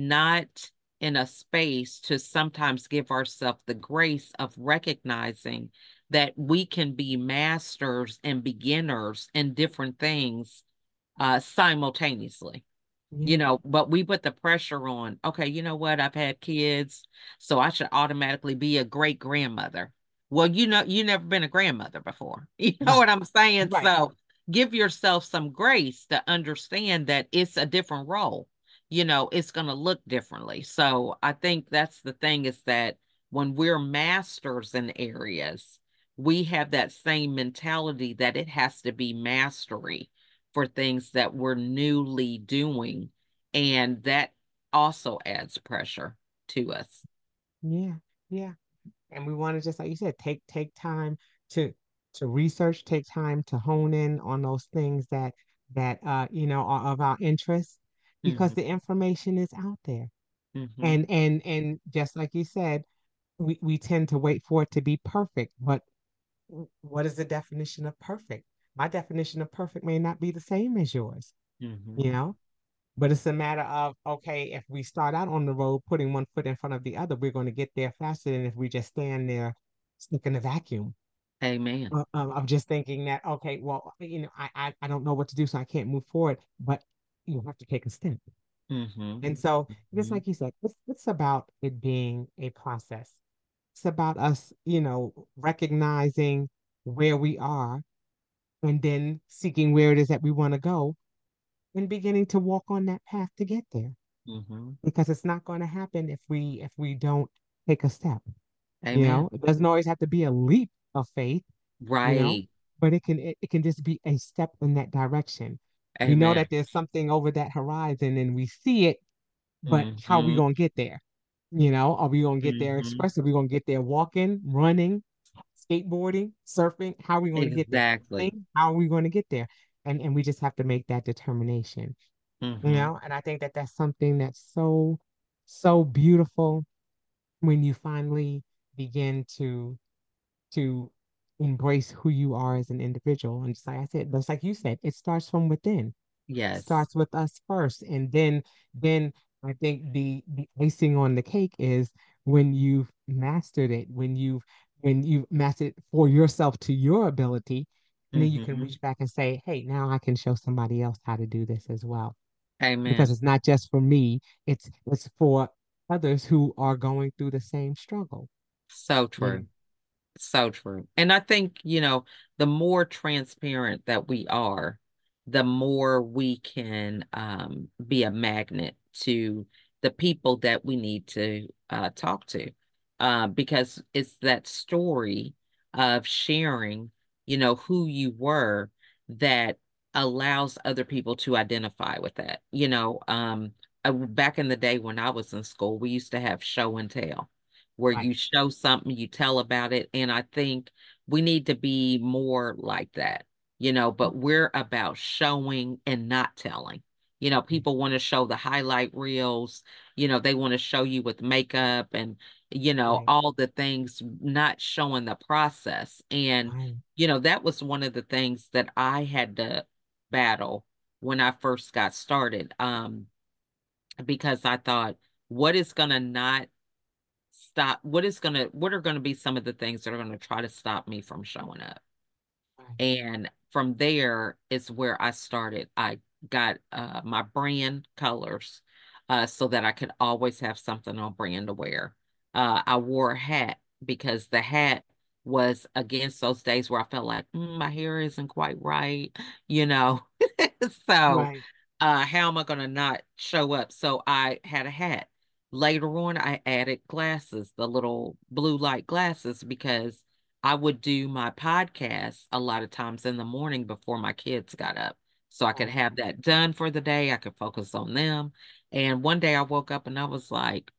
not in a space to sometimes give ourselves the grace of recognizing that we can be masters and beginners in different things uh, simultaneously. You Yeah. know, but we put the pressure on, okay, you know what? I've had kids, so I should automatically be a great grandmother. Well, you know, you never been a grandmother before. You know Right, what I'm saying? right. So give yourself some grace to understand that it's a different role. You know, it's going to look differently. So I think that's the thing is that when we're masters in areas, we have that same mentality that it has to be mastery for things that we're newly doing. And that also adds pressure to us. Yeah, yeah. And we want to just like you said, take take time to to research, take time to hone in on those things that that uh you know are of our interest because Hmm. the information is out there. Hmm. And and and just like you said, we, we tend to wait for it to be perfect. But w- what is the definition of perfect? My definition of perfect may not be the same as yours, Hmm. you know? But it's a matter of, okay, if we start out on the road putting one foot in front of the other, we're going to get there faster than if we just stand there stuck in a vacuum. Amen. Uh, um, I'm just thinking that, okay, well, you know, I, I, I don't know what to do, so I can't move forward, but you have to take a step. Hmm. And so, just Hmm. like you said, it's, it's about it being a process. It's about us, you know, recognizing where we are and then seeking where it is that we want to go and beginning to walk on that path to get there. Hmm. Because it's not going to happen if we if we don't take a step. You Amen. know, it doesn't always have to be a leap of faith, you know, Right. but it can it, it can just be a step in that direction. We know Amen. that there's something over that horizon and we see it, but how are we Hmm. gonna get there? You know, are we gonna get there Hmm. express? Are we gonna get there walking, running, skateboarding, surfing? How are we gonna get there? Exactly. Sailing? How are we gonna get there? And and we just have to make that determination, you Hmm. know, and I think that that's something that's so so beautiful when you finally begin to to embrace who you are as an individual. And just like I said, just like you said, it starts from within. It Yes. starts with us first. And then then I think the the icing on the cake is when you've mastered it, when you've when you've mastered it for yourself to your ability, and then you can Hmm. reach back and say, hey, now I can show somebody else how to do this as well. Because Amen. it's not just for me, it's it's for others who are going through the same struggle. So You know, true. So true. And I think, you know, the more transparent that we are, the more we can um, be a magnet to the people that we need to uh, talk to. Uh, because it's that story of sharing, you know, who you were that allows other people to identify with that. You know, um, uh, back in the day when I was in school, we used to have show and tell where right, you show something, you tell about it. And I think we need to be more like that, you know, but we're about showing and not telling. You know, people want to show the highlight reels, you know, they want to show you with makeup and, you know, right, all the things, not showing the process. And, right, you know, that was one of the things that I had to battle when I first got started. Um, because I thought, what is going to not stop what is gonna what are gonna be some of the things that are gonna try to stop me from showing up? right, And from there is where I started. I got uh my brand colors uh so that I could always have something on brand to wear. Uh I wore a hat because the hat was against those days where I felt like "Mm, my hair isn't quite right, you know. So right, uh how am I gonna not show up? So I had a hat. Later on, I added glasses, the little blue light glasses, because I would do my podcast a lot of times in the morning before my kids got up. So I could right. have that done for the day. I could focus on them. And one day I woke up and I was like,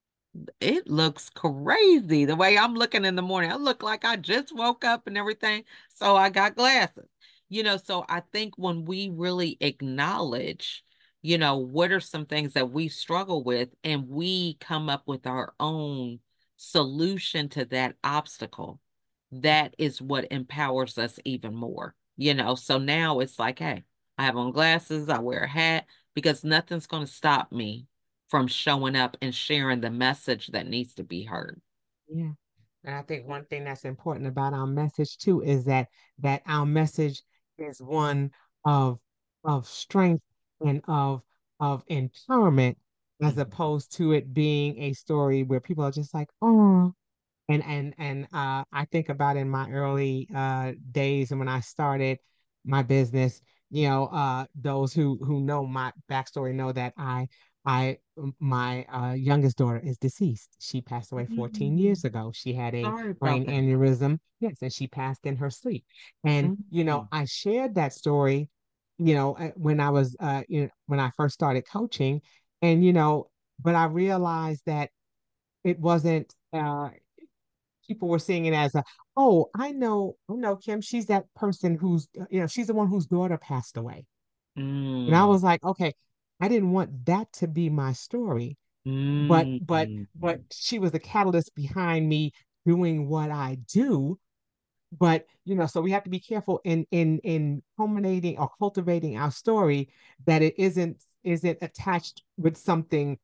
it looks crazy the way I'm looking in the morning. I look like I just woke up and everything. So I got glasses. You know, so I think when we really acknowledge, you know, what are some things that we struggle with and we come up with our own solution to that obstacle, that is what empowers us even more. You know, so now it's like, hey, I have on glasses, I wear a hat because nothing's going to stop me from showing up and sharing the message that needs to be heard. Yeah. And I think one thing that's important about our message too is that that our message is one of of strength and of of empowerment as Mhm. opposed to it being a story where people are just like, oh. And and and uh, I think about in my early uh, days and when I started my business, you know, uh, those who who know my backstory know that I I m- my uh, youngest daughter is deceased. She passed away fourteen Mm, years ago. She had a sorry brain about that. aneurysm. Yes, and she passed in her sleep. And you know, Mm, I shared that story, you know, uh, when I was uh, you know, when I first started coaching, and you know, but I realized that it wasn't uh people were seeing it as a, oh, I know, I know Kim, she's that person who's, uh, you know, she's the one whose daughter passed away. And I mm, was like, okay, I didn't want that to be my story, but mm, but but she was the catalyst behind me doing what I do. But you know, so we have to be careful in in in culminating or cultivating our story that it isn't isn't attached with something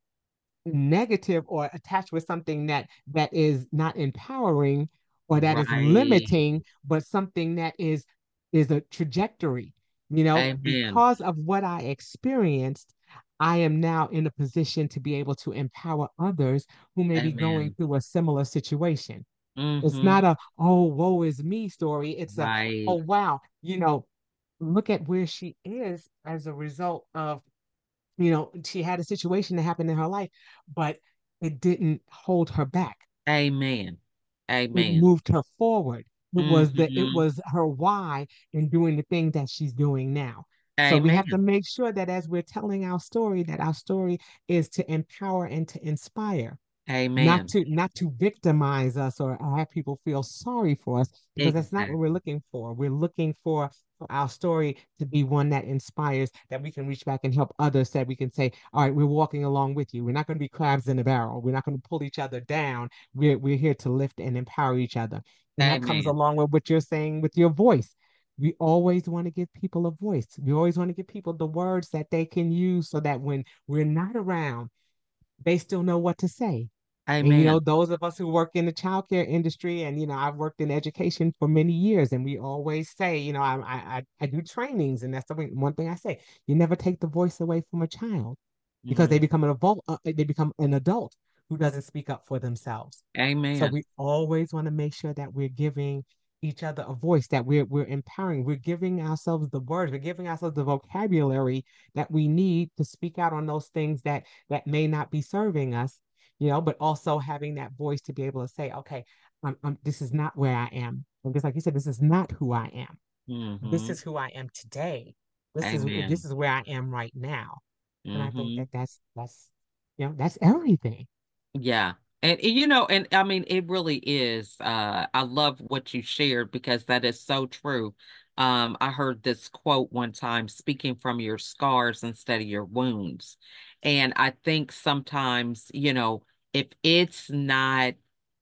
negative or attached with something that that is not empowering or that is right. limiting, but something that is is a trajectory. You know, Amen. because of what I experienced, I am now in a position to be able to empower others who may be going Amen. through a similar situation. It's Mm-hmm. not a, oh, woe is me story. It's a, oh, Right. wow, you know, look at where she is as a result of, you know, she had a situation that happened in her life, but it didn't hold her back. Amen. It Amen. moved her forward. It was the it Mm-hmm. was her why in doing the thing that she's doing now. So we have to Amen. make sure that as we're telling our story, that our story is to empower and to inspire, not Amen. to not to victimize us or have people feel sorry for us, because that's not what we're Exactly. looking for. We're looking for, for our story to be one that inspires, that we can reach back and help others, that we can say, all right, we're walking along with you. We're not going to be crabs in a barrel. We're not going to pull each other down. We're we're here to lift and empower each other. And that comes Amen. along with what you're saying with your voice. We always want to give people a voice. We always want to give people the words that they can use so that when we're not around, they still know what to say. And you know, Amen. those of us who work in the childcare industry, and you know, I've worked in education for many years, and we always say, you know, I I I do trainings, and that's the one thing I say: you never take the voice away from a child because they Mm. become an adult, uh, they become an adult who doesn't speak up for themselves. So Amen. we always want to make sure that we're giving each other a voice, that we're we're empowering, we're giving ourselves the words, we're giving ourselves the vocabulary that we need to speak out on those things that that may not be serving us, you know, but also having that voice to be able to say, okay, I'm, I'm, this is not where I am. And just like you said, this is not who I am. This Mm-hmm. is who I am today. This is this Amen. is where I am right now. And I think Mm-hmm. that that's that's you know that's everything. Yeah. And, and, you know, and I mean, it really is. Uh, I love what you shared because that is so true. Um, I heard this quote one time, speaking from your scars instead of your wounds. And I think sometimes, you know, if it's not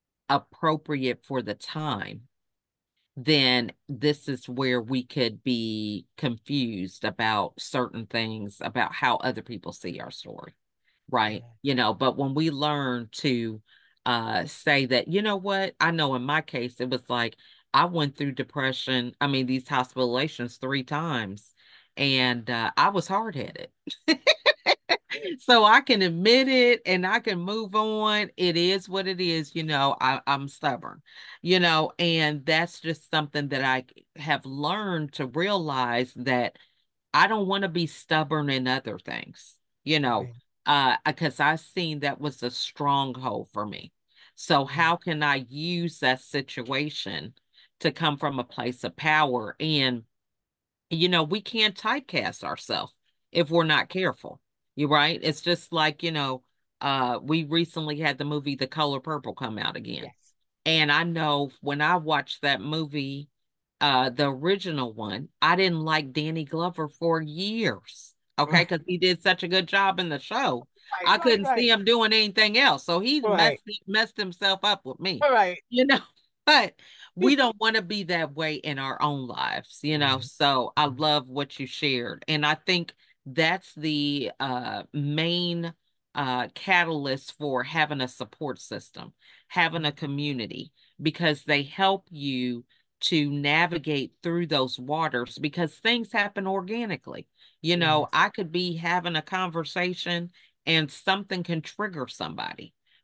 appropriate for the time, then this is where we could be confused about certain things about how other people see our story, right? Yeah. You know, but when we learn to uh say that, you know what, I know in my case, it was like I went through depression, I mean, these hospitalizations three times, and uh, I was hard-headed. So I can admit it and I can move on. It is what it is, you know. I, I'm stubborn, you know, and that's just something that I have learned to realize that I don't want to be stubborn in other things, you know, Right. uh, because I've seen that was a stronghold for me. So Yeah. how can I use that situation to come from a place of power? And you know, we can't typecast ourselves if we're not careful. You're right. It's just like, you know, uh, we recently had the movie The Color Purple come out again. Yes. And I know when I watched that movie, uh, the original one, I didn't like Danny Glover for years. Okay, Right. because he did such a good job in the show. Right. I Right. couldn't Right. see him doing anything else. So he Right. messed messed himself up with me, Right. you know. But we don't want to be that way in our own lives, you know. Right. So I Right. love what you shared. And I think that's the uh main uh catalyst for having a support system, having a community, because they help you to navigate through those waters because things happen organically. You know, Yes. I could be having a conversation and something can trigger somebody.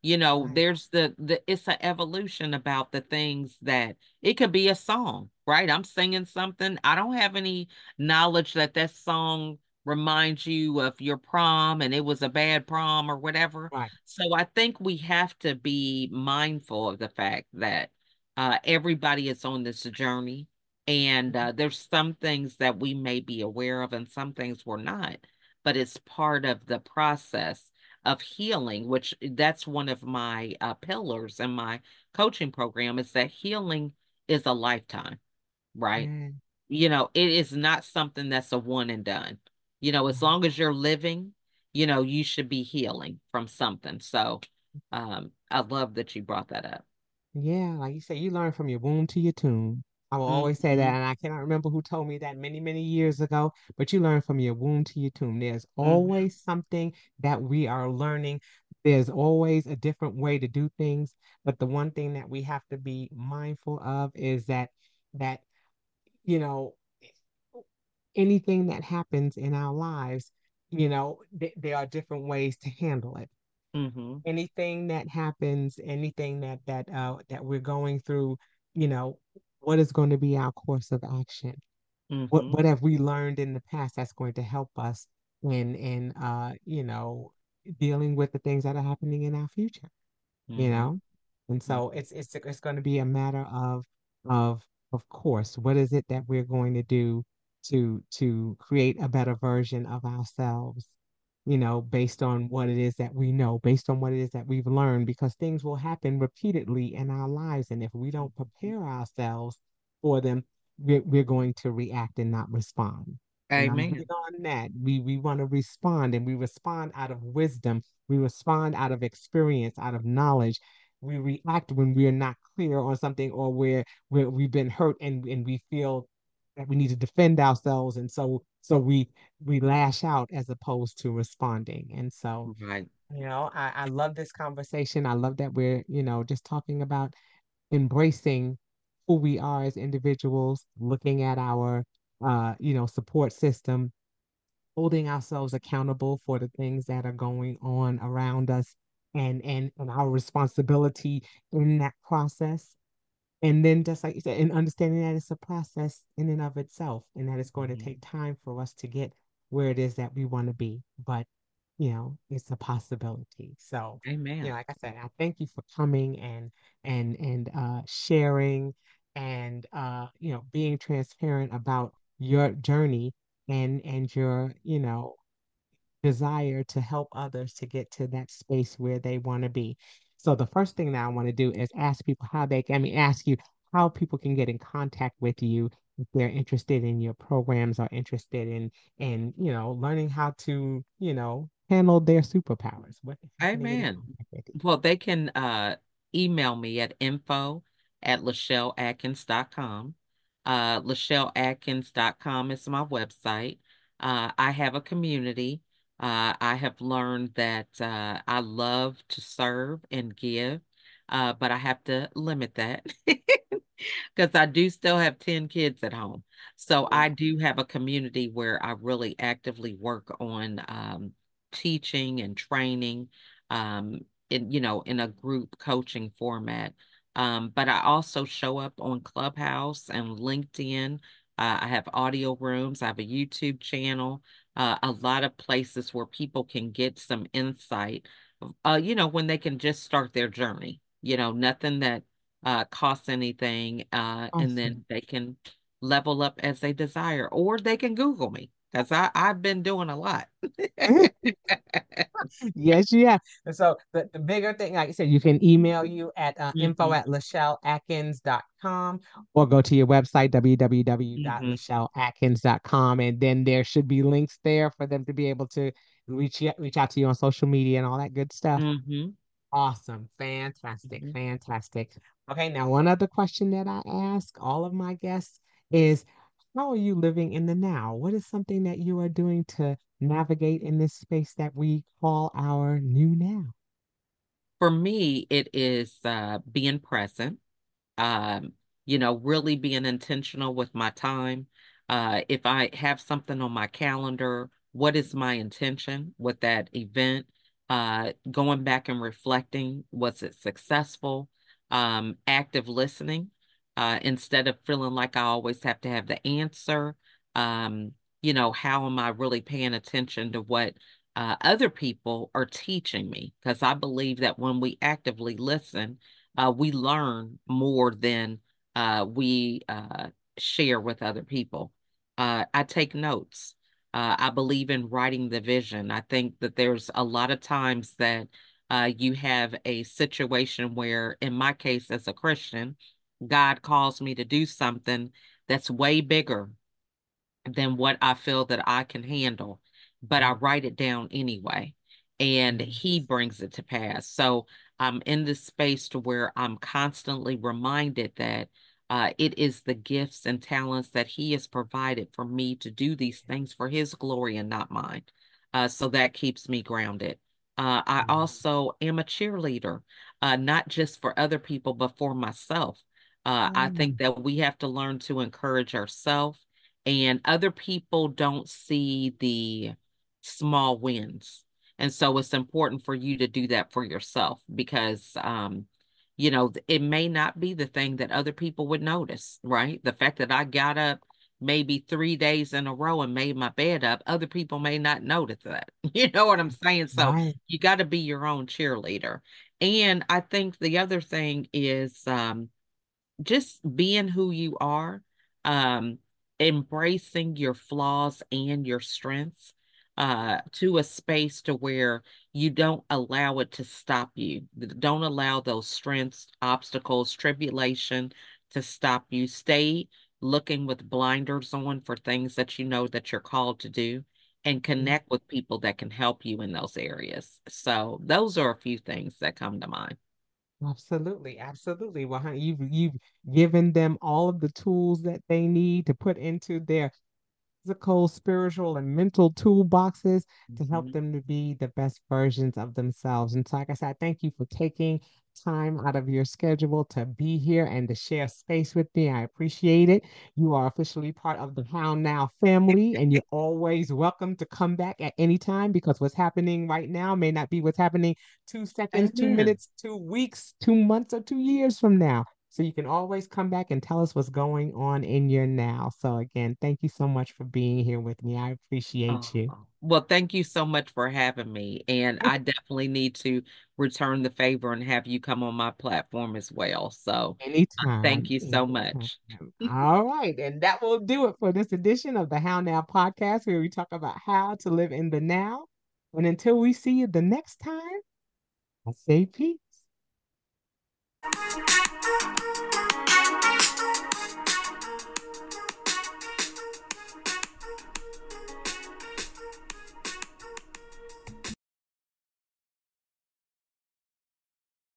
You know, Right. there's the the it's an evolution about the things that it could be a song, right? I'm singing something. I don't have any knowledge that that song reminds you of your prom and it was a bad prom or whatever. Right. So I think we have to be mindful of the fact that uh, everybody is on this journey, and uh, there's some things that we may be aware of and some things we're not, but it's part of the process of healing, which that's one of my uh, pillars in my coaching program is that healing is a lifetime, right? Yeah. You know, it is not something that's a one and done. You know, as long as you're living, you know, you should be healing from something. So, um, I love that you brought that up. Yeah, like you say, you learn from your womb to your tomb. I will always say that, Hmm. and I cannot remember who told me that many, many years ago, but you learn from your womb to your tomb. There's Hmm. always something that we are learning. There's always a different way to do things. But the one thing that we have to be mindful of is that that, you know, anything that happens in our lives, you know, th there are different ways to handle it. Hmm. Anything that happens, anything that that uh that we're going through, you know, what is going to be our course of action? What Hmm. what have we learned in the past that's going to help us in in uh, you know, dealing with the things that are happening in our future, you Hmm. know? And so it's it's it's going to be a matter of of of course, what is it that we're going to do to to create a better version of ourselves, you know, based on what it is that we know, based on what it is that we've learned, because things will happen repeatedly in our lives. And if we don't prepare ourselves for them, we're, we're going to react and not respond. And I'm big Amen. on that. We we want to respond, and we respond out of wisdom. We respond out of experience, out of knowledge. We react when we are not clear on something, or where where we've been hurt, and, and we feel that we need to defend ourselves. And so so we we lash out as opposed to responding. And so, Right. you know, I, I love this conversation. I love that we're, you know, just talking about embracing who we are as individuals, looking at our uh, you know, support system, holding ourselves accountable for the things that are going on around us, and and and our responsibility in that process. And then just like you said, and understanding that it's a process in and of itself, and that it's going to take Mhm. time for us to get where it is that we want to be. But, you know, it's a possibility. So, you know, Amen. like I said, I thank you for coming and and and uh sharing, and uh, you know, being transparent about your journey, and and your, you know, desire to help others to get to that space where they want to be. So the first thing that I want to do is ask people how they can, I mean, ask you how people can get in contact with you if they're interested in your programs, or interested in in, you know, learning how to, you know, handle their superpowers. What, how can they get in Amen. contact with you? Well, they can uh, email me at info at lachelle atkins dot com. Uh, lachelle atkins dot com is my website. Uh, I have a community. Uh, I have learned that uh, I love to serve and give, uh, but I have to limit that because I do still have ten kids at home. So Yeah. I do have a community where I really actively work on um, teaching and training. Um, in you know in a group coaching format, um but I also show up on Clubhouse and LinkedIn. uh, I have audio rooms, I have a YouTube channel, uh, a lot of places where people can get some insight, uh you know when they can just start their journey, you know nothing that uh costs anything, uh and then Awesome. they can level up as they desire, or they can Google me because I I've been doing a lot. Yes, you have. And so the, the bigger thing, like I said, you can email you at uh, info Hmm. at lachelle atkins dot com, or go to your website, w w w dot Hmm. lachelle atkins dot com. And then there should be links there for them to be able to reach you, reach out to you on social media and all that good stuff. Hmm. Awesome. Fantastic. Hmm. Fantastic. Okay, now one other question that I ask all of my guests is, how are you living in the now? What is something that you are doing to navigate in this space that we call our new now? For me, it is uh, being present, um, you know, really being intentional with my time. Uh, if I have something on my calendar, what is my intention with that event? uh, going back and reflecting, was it successful? Um, active listening, uh, instead of feeling like I always have to have the answer. Um, you know, how am I really paying attention to what uh, other people are teaching me? Because I believe that when we actively listen, uh, we learn more than uh, we uh, share with other people. Uh, I take notes. Uh, I believe in writing the vision. I think that there's a lot of times that uh, you have a situation where, in my case, as a Christian, God calls me to do something that's way bigger than what I feel that I can handle, but I write it down anyway, and He Yes. brings it to pass. So I'm in this space to where I'm constantly reminded that uh, it is the gifts and talents that He has provided for me to do these things for His glory and not mine. Uh, so that keeps me grounded. Uh, I Mm. also am a cheerleader, uh, not just for other people, but for myself. Uh, I think Mm. that we have to learn to encourage ourselves, and other people don't see the small wins. And so it's important for you to do that for yourself because, um, you know, it may not be the thing that other people would notice, right? The fact that I got up maybe three days in a row and made my bed up, other people may not notice that. You know what I'm saying? So Right. you got to be your own cheerleader. And I think the other thing is, um, just being who you are, um, embracing your flaws and your strengths, uh, to a space to where you don't allow it to stop you. Don't allow those strengths, obstacles, tribulation to stop you. Stay looking with blinders on for things that you know that you're called to do, and Mm. connect with people that can help you in those areas. So those are a few things that come to mind. Absolutely, absolutely. Well, honey, you've you've given them all of the tools that they need to put into their physical, spiritual, and mental toolboxes to help Mhm. them to be the best versions of themselves. And so, like I said, thank you for taking time out of your schedule to be here and to share space with me. I appreciate it. You are officially part of the How Now family, and you're always welcome to come back at any time because what's happening right now may not be what's happening two seconds, two Amen. minutes, two weeks, two months, or two years from now. So you can always come back and tell us what's going on in your now. So again, thank you so much for being here with me. I appreciate you. Oh, well, thank you so much for having me. And I definitely need to return the favor and have you come on my platform as well. So thank Anytime, you so anytime. much. All right. And that will do it for this edition of the How Now podcast, where we talk about how to live in the now. And until we see you the next time, I say peace.